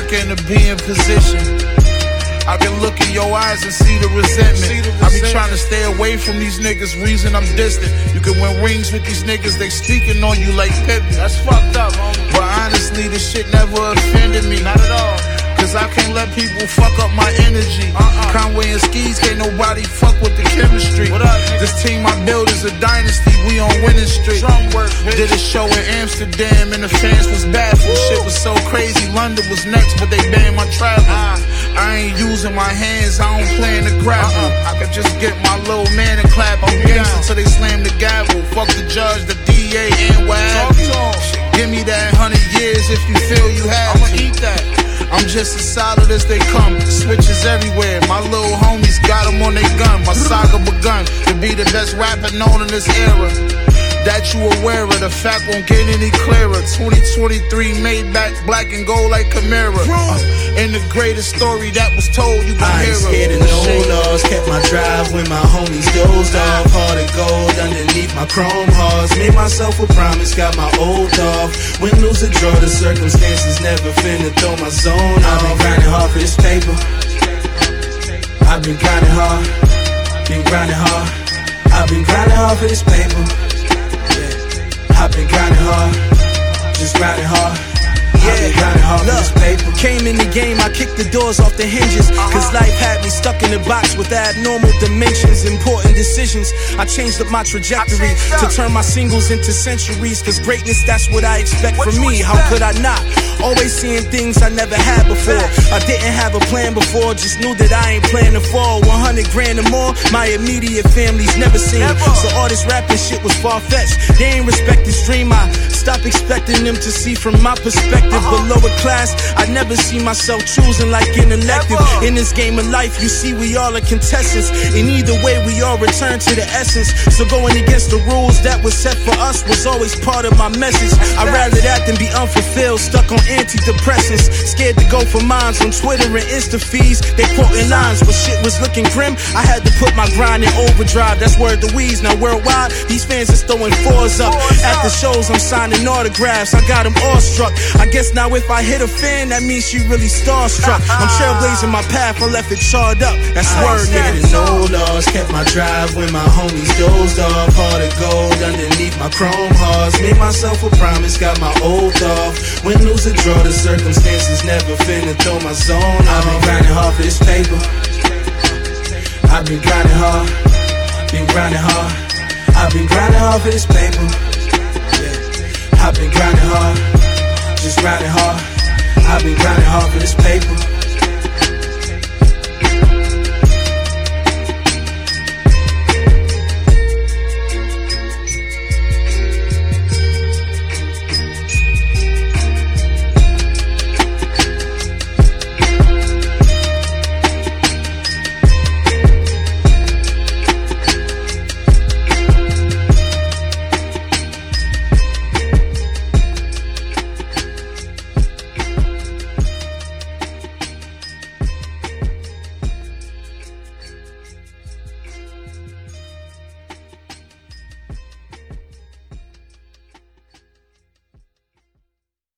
in a being position. I can look in your eyes and see the resentment. I be trying to stay away from these niggas, reason I'm distant. You can win rings with these niggas, they speaking on you like Pippin. That's fucked up, homie. But honestly, this shit never offended me. Not at all. Cause I can't let people fuck up my energy. Conway and Skis, can't nobody fuck with the chemistry. What up, this team I build is a dynasty, we on winning street. Work, did a show in Amsterdam and the fans was baffled. Shit was so crazy, London was next, but they banned my travel. I ain't using my hands, I don't plan to grapple. I could just get my little man and clap. I'm gangster till they slam the gavel. Fuck the judge, the DA, and what have you. Give me that 100 years if you feel you have I'ma eat that. I'm just as solid as they come. Switches everywhere. My little homies got them on their gun. My saga begun to be the best rapper known in this era. That you aware of, the fact won't get any clearer. 2023 Maybach, black and gold like Camara. And the greatest story that was told, you can hear it. I ain't scared of no laws, kept my drive when my homies dozed off. Heart of gold underneath my chrome hearts. Made myself a promise, got my old off. Win, lose, or draw, the circumstances never finna throw my zone. I've been grinding hard for this paper. I've been grinding hard, been grinding hard. I've been grinding hard for this paper. I've been grinding hard, just grinding hard. Look, came in the game, I kicked the doors off the hinges. Cause life had me stuck in a box with abnormal dimensions. Important decisions, I changed up my trajectory to turn my singles into centuries. Cause greatness, that's what I expect from me. How could I not? Always seeing things I never had before. I didn't have a plan before, just knew that I ain't planning to fall. 100 grand or more, my immediate family's never seen. So all this rapping shit was far-fetched. They ain't respect this dream, I stopped expecting them to see from my perspective. But lower class, I never see myself choosing like an elective. In this game of life, you see we all are contestants. In either way, we all return to the essence. So going against the rules that was set for us was always part of my message. I'd rather that than be unfulfilled, stuck on antidepressants. Scared to go for mines on Twitter and Insta feeds. They quoting lines, but shit was looking grim. I had to put my grind in overdrive, that's word the Weeds. Now worldwide, these fans is throwing fours up. At the shows, I'm signing autographs, I got them awestruck. I guess now if I hit a fan, that means she really starstruck. I'm trailblazing my path, I left it charred up. That's word, nigga. No laws, kept my drive when my homies dozed off. Heart of gold underneath my chrome hearts. Made myself a promise, got my old off. Win, lose, or draw, the circumstances never finna throw my zone. I've been grinding hard for this paper. I've been grinding hard, been grinding hard. I've been grinding hard for this paper. I've been grinding hard, just grinding hard. I've been grinding hard for this paper.